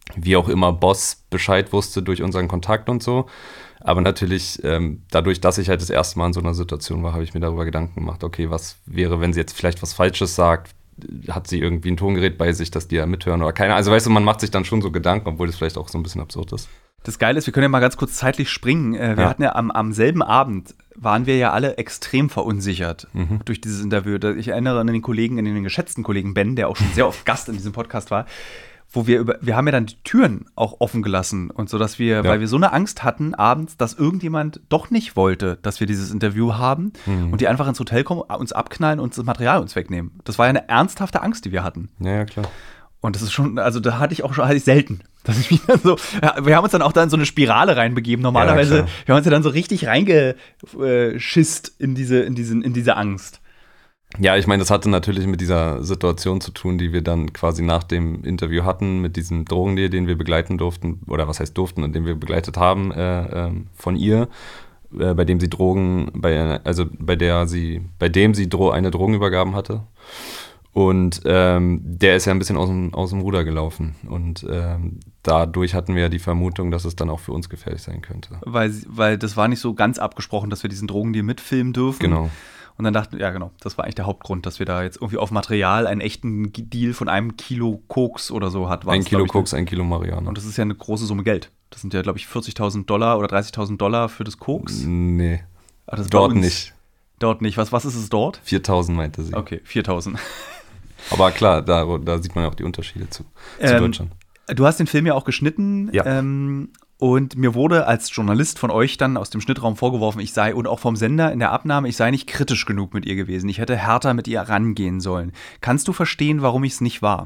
wie auch immer Boss Bescheid wusste durch unseren Kontakt und so. Aber natürlich, ähm, dadurch, dass ich halt das erste Mal in so einer Situation war, habe ich mir darüber Gedanken gemacht, okay, was wäre, wenn sie jetzt vielleicht was Falsches sagt? Hat sie irgendwie ein Tongerät bei sich, dass die ja mithören oder keine? Also weißt du, man macht sich dann schon so Gedanken, obwohl das vielleicht auch so ein bisschen absurd ist. Das Geile ist, wir können ja mal ganz kurz zeitlich springen. Wir ja. hatten ja am, am selben Abend, waren wir ja alle extrem verunsichert mhm. durch dieses Interview. Ich erinnere an den Kollegen, an den geschätzten Kollegen Ben, der auch schon sehr oft Gast in diesem Podcast war, wo wir über, wir haben ja dann die Türen auch offen gelassen und so, dass wir, ja. weil wir so eine Angst hatten abends, dass irgendjemand doch nicht wollte, dass wir dieses Interview haben mhm. und die einfach ins Hotel kommen, uns abknallen und das Material uns wegnehmen. Das war ja eine ernsthafte Angst, die wir hatten. Ja, ja, klar. Und das ist schon, also da hatte ich auch schon, hatte ich selten, dass ich mich dann so, ja, wir haben uns dann auch da in so eine Spirale reinbegeben. Normalerweise, ja, wir haben uns ja dann so richtig reingeschisst in diese, in diesen, in diese Angst. Ja, ich meine, das hatte natürlich mit dieser Situation zu tun, die wir dann quasi nach dem Interview hatten, mit diesem Drogendeal, den wir begleiten durften, oder was heißt durften, und den wir begleitet haben äh, äh, von ihr, äh, bei dem sie Drogen, bei, also bei der sie, bei dem sie Dro- eine Drogenübergabe hatte. Und ähm, der ist ja ein bisschen aus dem, aus dem Ruder gelaufen. Und ähm, dadurch hatten wir ja die Vermutung, dass es dann auch für uns gefährlich sein könnte. Weil, weil das war nicht so ganz abgesprochen, dass wir diesen Drogendeal mitfilmen dürfen. Genau. Und dann dachten wir, ja genau, das war eigentlich der Hauptgrund, dass wir da jetzt irgendwie auf Material einen echten Deal von einem Kilo Koks oder so hatten. Ein Kilo Koks, ein Kilo Marihuana. Und das ist ja eine große Summe Geld. Das sind ja, glaube ich, vierzigtausend Dollar oder dreißigtausend Dollar für das Koks. Nee, Ach, das dort nicht. Dort nicht. Was, was ist es dort? viertausend meinte sie. Okay, viertausend. Aber klar, da, da sieht man ja auch die Unterschiede zu, zu ähm, Deutschland. Du hast den Film ja auch geschnitten. Ja. Ähm, und mir wurde als Journalist von euch dann aus dem Schnittraum vorgeworfen, ich sei, und auch vom Sender in der Abnahme, ich sei nicht kritisch genug mit ihr gewesen. Ich hätte härter mit ihr rangehen sollen. Kannst du verstehen, warum ich es nicht war?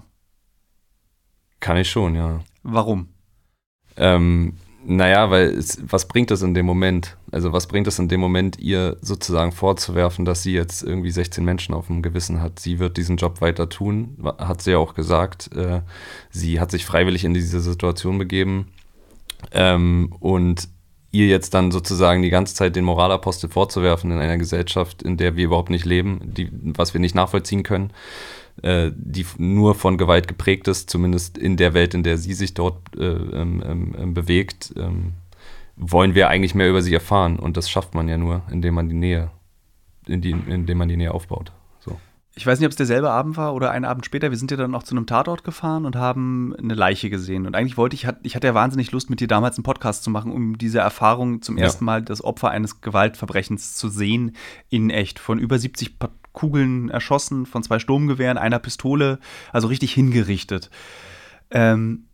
Kann ich schon, ja. Warum? Ähm, naja, weil es, was bringt es in dem Moment? Also was bringt es in dem Moment, ihr sozusagen vorzuwerfen, dass sie jetzt irgendwie sechzehn Menschen auf dem Gewissen hat? Sie wird diesen Job weiter tun, hat sie ja auch gesagt. Äh, sie hat sich freiwillig in diese Situation begeben. Ähm, und ihr jetzt dann sozusagen die ganze Zeit den Moralapostel vorzuwerfen in einer Gesellschaft, in der wir überhaupt nicht leben, die, was wir nicht nachvollziehen können, äh, die nur von Gewalt geprägt ist, zumindest in der Welt, in der sie sich dort äh, ähm, ähm, bewegt, ähm, wollen wir eigentlich mehr über sie erfahren. Und das schafft man ja nur, indem man die Nähe, in die, indem man die Nähe aufbaut. So. Ich weiß nicht, ob es derselbe Abend war oder einen Abend später. Wir sind ja dann noch zu einem Tatort gefahren und haben eine Leiche gesehen. Und eigentlich wollte ich, ich hatte ja wahnsinnig Lust, mit dir damals einen Podcast zu machen, um diese Erfahrung zum Ja. ersten Mal das Opfer eines Gewaltverbrechens zu sehen in echt. Von über siebzig Pa- Kugeln erschossen, von zwei Sturmgewehren, einer Pistole, also richtig hingerichtet. Ähm,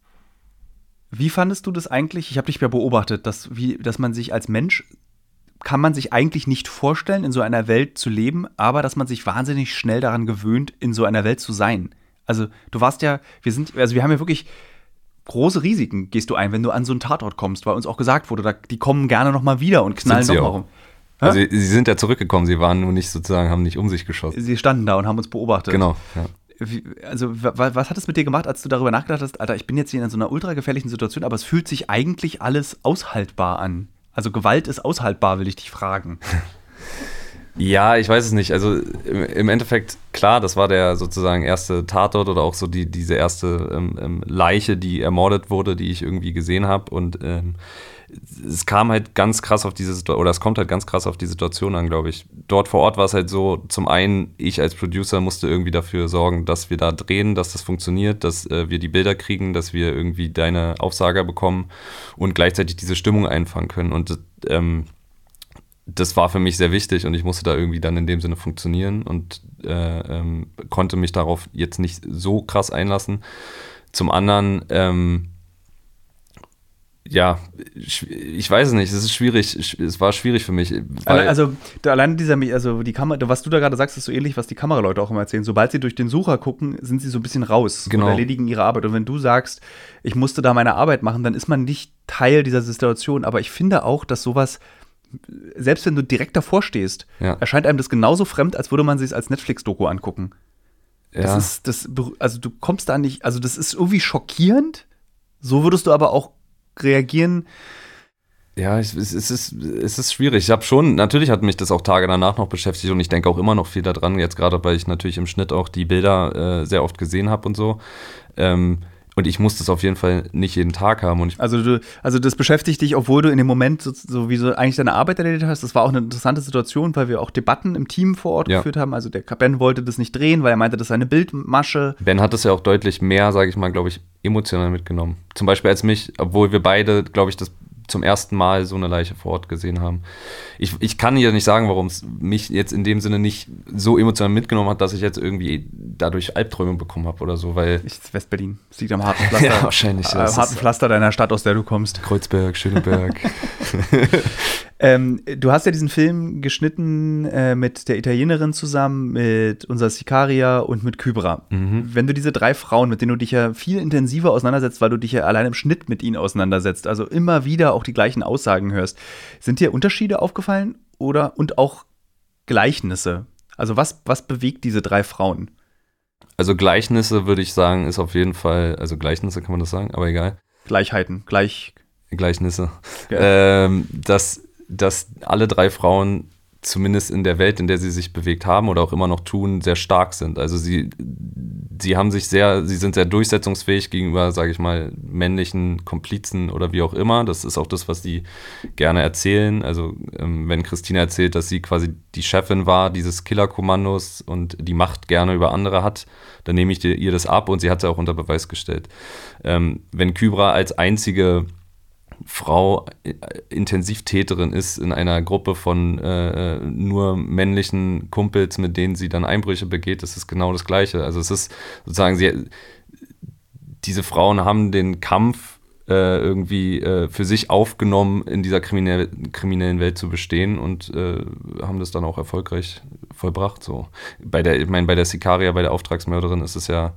wie fandest du das eigentlich? Ich habe dich ja beobachtet, dass, wie, dass man sich als Mensch kann man sich eigentlich nicht vorstellen, in so einer Welt zu leben, aber dass man sich wahnsinnig schnell daran gewöhnt, in so einer Welt zu sein. Also du warst ja, wir sind, also wir haben ja wirklich große Risiken, gehst du ein, wenn du an so einen Tatort kommst, weil uns auch gesagt wurde, da, die kommen gerne noch mal wieder und knallen Sind sie noch mal auch. rum. Also sie sind ja zurückgekommen, sie waren nur nicht sozusagen, haben nicht um sich geschossen. Sie standen da und haben uns beobachtet. Genau, ja. Wie, also wa- was hat es mit dir gemacht, als du darüber nachgedacht hast, Alter, ich bin jetzt hier in so einer ultra gefährlichen Situation, aber es fühlt sich eigentlich alles aushaltbar an. Also Gewalt ist aushaltbar, will ich dich fragen. Ja, ich weiß es nicht. Also im, im Endeffekt, klar, das war der sozusagen erste Tatort oder auch so die, diese erste ähm, ähm, Leiche, die ermordet wurde, die ich irgendwie gesehen habe. Und ähm, es kam halt ganz krass auf diese Situation, oder es kommt halt ganz krass auf die Situation an, glaube ich. Dort vor Ort war es halt so, zum einen, ich als Producer musste irgendwie dafür sorgen, dass wir da drehen, dass das funktioniert, dass äh, wir die Bilder kriegen, dass wir irgendwie deine Aufsager bekommen und gleichzeitig diese Stimmung einfangen können. Und ähm, das war für mich sehr wichtig und ich musste da irgendwie dann in dem Sinne funktionieren und äh, ähm, konnte mich darauf jetzt nicht so krass einlassen. Zum anderen, ähm, ja, ich weiß es nicht, es ist schwierig, es war schwierig für mich. Weil also da, alleine dieser, also die Kamera, was du da gerade sagst, ist so ähnlich, was die Kameraleute auch immer erzählen. Sobald sie durch den Sucher gucken, sind sie so ein bisschen raus Genau. und erledigen ihre Arbeit. Und wenn du sagst, ich musste da meine Arbeit machen, dann ist man nicht Teil dieser Situation. Aber ich finde auch, dass sowas, selbst wenn du direkt davor stehst, Ja. erscheint einem das genauso fremd, als würde man sich es als Netflix-Doku angucken. Das ja. ist, das, also du kommst da nicht, also das ist irgendwie schockierend. So würdest du aber auch reagieren. Ja, es, es, es, ist, es ist schwierig. Ich habe schon, natürlich hat mich das auch Tage danach noch beschäftigt und ich denke auch immer noch viel daran, jetzt gerade, weil ich natürlich im Schnitt auch die Bilder äh, sehr oft gesehen habe und so. Ähm, Und ich muss das auf jeden Fall nicht jeden Tag haben. Und ich also, du, also das beschäftigt dich, obwohl du in dem Moment so, so wie so eigentlich deine Arbeit erledigt hast. Das war auch eine interessante Situation, weil wir auch Debatten im Team vor Ort ja. geführt haben. Also der Ben wollte das nicht drehen, weil er meinte, das sei eine Bildmasche. Ben hat das ja auch deutlich mehr, sage ich mal, glaube ich, emotional mitgenommen. Zum Beispiel als mich, obwohl wir beide, glaube ich, das zum ersten Mal so eine Leiche vor Ort gesehen haben. Ich, ich kann hier nicht sagen, warum es mich jetzt in dem Sinne nicht so emotional mitgenommen hat, dass ich jetzt irgendwie dadurch Albträume bekommen habe oder so, weil... Ich ist West-Berlin. Das liegt am harten Pflaster. Ja, wahrscheinlich. Äh, harten Pflaster deiner Stadt, aus der du kommst. Kreuzberg, Schöneberg. ähm, du hast ja diesen Film geschnitten äh, mit der Italienerin zusammen, mit unserer Sicaria und mit Kybra. Mhm. Wenn du diese drei Frauen, mit denen du dich ja viel intensiver auseinandersetzt, weil du dich ja allein im Schnitt mit ihnen auseinandersetzt, also immer wieder auch die gleichen Aussagen hörst, sind dir Unterschiede aufgefallen oder und auch Gleichnisse? Also was, was bewegt diese drei Frauen? Also Gleichnisse würde ich sagen, ist auf jeden Fall, also Gleichnisse kann man das sagen, aber egal. Gleichheiten, gleich. Gleichnisse. Ja. Ähm, dass, dass alle drei Frauen zumindest in der Welt, in der sie sich bewegt haben oder auch immer noch tun, sehr stark sind. Also sie, sie haben sich sehr, sie sind sehr durchsetzungsfähig gegenüber, sage ich mal, männlichen Komplizen oder wie auch immer. Das ist auch das, was die gerne erzählen. Also ähm, wenn Christina erzählt, dass sie quasi die Chefin war dieses Killerkommandos und die Macht gerne über andere hat, dann nehme ich dir, ihr das ab und sie hat es auch unter Beweis gestellt. Ähm, wenn Kybra als einzige Frau Intensivtäterin ist in einer Gruppe von äh, nur männlichen Kumpels, mit denen sie dann Einbrüche begeht, das ist genau das Gleiche. Also es ist sozusagen, sie, diese Frauen haben den Kampf äh, irgendwie äh, für sich aufgenommen, in dieser kriminell, kriminellen Welt zu bestehen und äh, haben das dann auch erfolgreich vollbracht. So. Bei der, ich meine, bei der Sicaria, bei der Auftragsmörderin ist es ja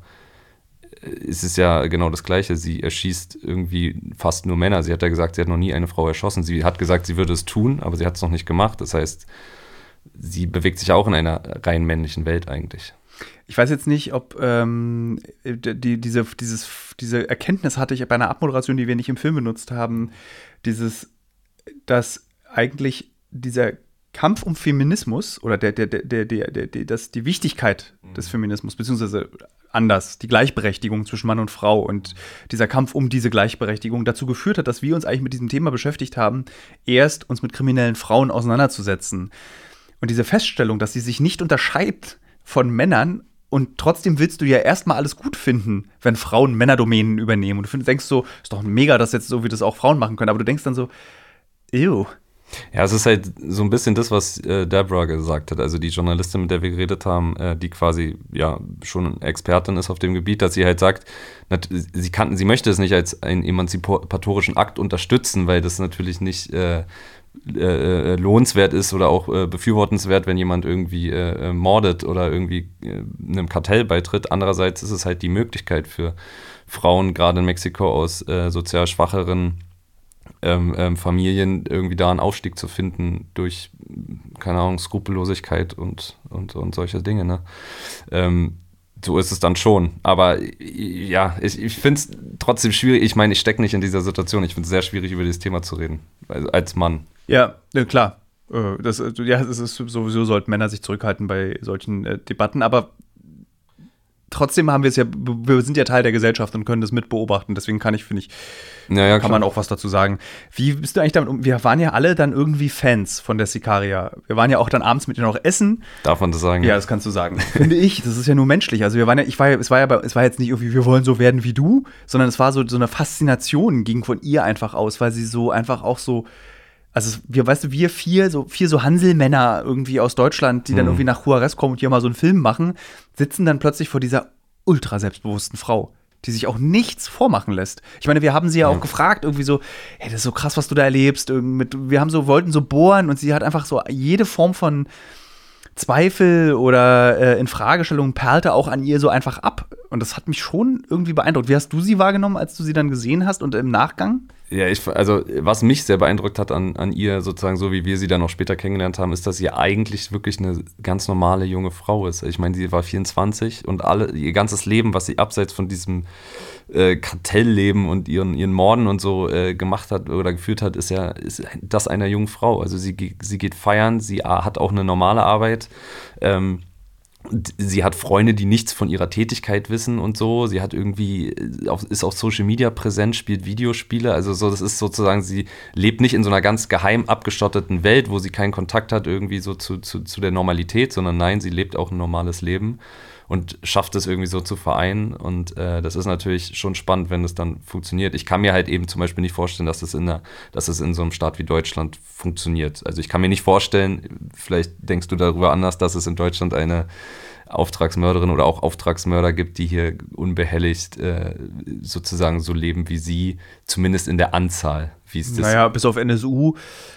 Es ist ja genau das Gleiche. Sie erschießt irgendwie fast nur Männer. Sie hat ja gesagt, sie hat noch nie eine Frau erschossen. Sie hat gesagt, sie würde es tun, aber sie hat es noch nicht gemacht. Das heißt, sie bewegt sich auch in einer rein männlichen Welt eigentlich. Ich weiß jetzt nicht, ob ähm, die, diese, dieses, diese Erkenntnis hatte ich bei einer Abmoderation, die wir nicht im Film benutzt haben, dieses, dass eigentlich dieser Kampf um Feminismus oder der, der, der, der, der, der, der, das, die Wichtigkeit des Feminismus, beziehungsweise anders, die Gleichberechtigung zwischen Mann und Frau und dieser Kampf um diese Gleichberechtigung dazu geführt hat, dass wir uns eigentlich mit diesem Thema beschäftigt haben, erst uns mit kriminellen Frauen auseinanderzusetzen. Und diese Feststellung, dass sie sich nicht unterscheidet von Männern und trotzdem willst du ja erstmal alles gut finden, wenn Frauen Männerdomänen übernehmen. Und du denkst so, ist doch mega, dass jetzt so wie das auch Frauen machen können, aber du denkst dann so, ew. Ja, es ist halt so ein bisschen das, was äh, Deborah gesagt hat, also die Journalistin, mit der wir geredet haben, äh, die quasi ja schon Expertin ist auf dem Gebiet, dass sie halt sagt, nat- sie, kann, sie möchte es nicht als einen emanzipatorischen Akt unterstützen, weil das natürlich nicht äh, äh, lohnenswert ist oder auch äh, befürwortenswert, wenn jemand irgendwie äh, mordet oder irgendwie äh, einem Kartell beitritt. Andererseits ist es halt die Möglichkeit für Frauen, gerade in Mexiko, aus äh, sozial schwacheren Ähm, ähm, Familien irgendwie da einen Aufstieg zu finden durch, keine Ahnung, Skrupellosigkeit und, und, und solche Dinge, ne? Ähm, so ist es dann schon. Aber ja, ich, ich finde es trotzdem schwierig. Ich meine, ich stecke nicht in dieser Situation. Ich finde es sehr schwierig, über dieses Thema zu reden, also als Mann. Ja, ja klar. Das, ja, es ist sowieso, sollten Männer sich zurückhalten bei solchen äh, Debatten, aber trotzdem haben wir es ja, wir sind ja Teil der Gesellschaft und können das mitbeobachten. Deswegen kann ich, finde ich, ja, ja, kann man auch was dazu sagen. Wie bist du eigentlich damit um? Wir waren ja alle dann irgendwie Fans von der Sicaria. Wir waren ja auch dann abends mit ihr noch essen. Darf man das sagen? Ja, das kannst du sagen. Finde ich, das ist ja nur menschlich. Also wir waren ja, ich war ja, es war ja, es war jetzt nicht irgendwie, wir wollen so werden wie du, sondern es war so, so eine Faszination ging von ihr einfach aus, weil sie so einfach auch so, also wir, weißt du, wir vier so vier so Hanselmänner irgendwie aus Deutschland, die dann mhm. irgendwie nach Juarez kommen und hier mal so einen Film machen, sitzen dann plötzlich vor dieser ultra selbstbewussten Frau, die sich auch nichts vormachen lässt. Ich meine, wir haben sie ja, ja auch gefragt, irgendwie so, hey, das ist so krass, was du da erlebst. Mit, wir haben so, wollten so bohren und sie hat einfach so jede Form von Zweifel oder äh, Infragestellung perlte auch an ihr so einfach ab. Und das hat mich schon irgendwie beeindruckt. Wie hast du sie wahrgenommen, als du sie dann gesehen hast und im Nachgang? Ja, ich, also was mich sehr beeindruckt hat an, an ihr, sozusagen so wie wir sie dann auch später kennengelernt haben, ist, dass sie eigentlich wirklich eine ganz normale junge Frau ist. Ich meine, sie war vierundzwanzig und alle, ihr ganzes Leben, was sie abseits von diesem äh, Kartellleben und ihren, ihren Morden und so äh, gemacht hat oder geführt hat, ist ja ist das einer jungen Frau. Also sie, sie geht feiern, sie hat auch eine normale Arbeit, ähm, sie hat Freunde, die nichts von ihrer Tätigkeit wissen und so. Sie hat irgendwie, auf, ist auf Social Media präsent, spielt Videospiele. Also so, das ist sozusagen, sie lebt nicht in so einer ganz geheim abgestotteten Welt, wo sie keinen Kontakt hat irgendwie so zu, zu, zu der Normalität, sondern nein, sie lebt auch ein normales Leben und schafft es irgendwie so zu vereinen. Und äh, das ist natürlich schon spannend, wenn es dann funktioniert. Ich kann mir halt eben zum Beispiel nicht vorstellen, dass es in einer, dass es in so einem Staat wie Deutschland funktioniert. Also ich kann mir nicht vorstellen, vielleicht denkst du darüber anders, dass es in Deutschland eine Auftragsmörderin oder auch Auftragsmörder gibt, die hier unbehelligt äh, sozusagen so leben wie sie, zumindest in der Anzahl. Wie ist das? Naja, bis auf N S U.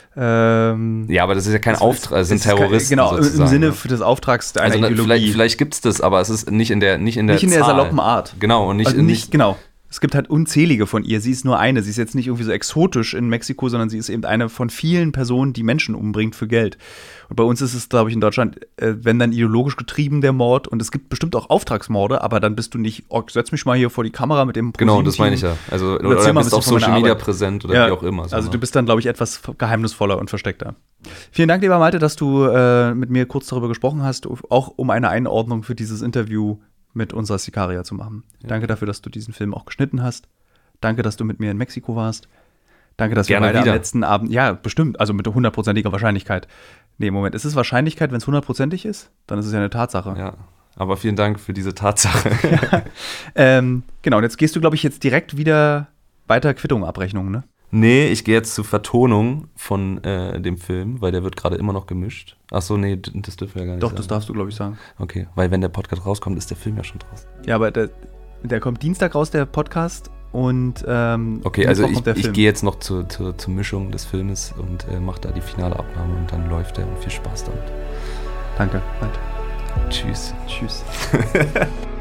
Ähm, ja, aber das ist ja kein Auftrag, es sind Terroristen. Kein, genau, sozusagen, im Sinne ja. des Auftrags einer also, Ideologie. Vielleicht, vielleicht gibt es das, aber es ist nicht in der nicht in der Nicht in der Zahl. saloppen Art. Genau, und nicht, also in, nicht, nicht genau. Es gibt halt unzählige von ihr. Sie ist nur eine. Sie ist jetzt nicht irgendwie so exotisch in Mexiko, sondern sie ist eben eine von vielen Personen, die Menschen umbringt für Geld. Und bei uns ist es, glaube ich, in Deutschland, äh, wenn dann ideologisch getrieben der Mord. Und es gibt bestimmt auch Auftragsmorde, aber dann bist du nicht, oh, setz mich mal hier vor die Kamera mit dem Genau, das meine ich ja. Also, oder, oder bist auf Social Media präsent oder ja, wie auch immer. So also mal. Du bist dann, glaube ich, etwas geheimnisvoller und versteckter. Vielen Dank, lieber Malte, dass du äh, mit mir kurz darüber gesprochen hast, auch um eine Einordnung für dieses Interview mit unserer Sicaria zu machen. Ja. Danke dafür, dass du diesen Film auch geschnitten hast. Danke, dass du mit mir in Mexiko warst. Danke, dass Gerne wir beide wieder. am letzten Abend, ja, bestimmt, also mit hundertprozentiger Wahrscheinlichkeit. Nee, Moment, ist es Wahrscheinlichkeit, wenn es hundertprozentig ist? Dann ist es ja eine Tatsache. Ja, aber vielen Dank für diese Tatsache. ja. ähm, genau, und jetzt gehst du, glaube ich, jetzt direkt wieder weiter Quittung, Abrechnung, ne? Nee, ich gehe jetzt zur Vertonung von äh, dem Film, weil der wird gerade immer noch gemischt. Ach so, nee, das dürfen wir ja gar nicht Doch, sagen. das darfst du, glaube ich, sagen. Okay, weil wenn der Podcast rauskommt, ist der Film ja schon draußen. Ja, aber der, der kommt Dienstag raus, der Podcast. Und ähm, okay, also ich, ich gehe jetzt noch zur, zur, zur Mischung des Filmes und äh, mache da die finale Abnahme und dann läuft der und viel Spaß damit. Danke, bald. Tschüss. Tschüss.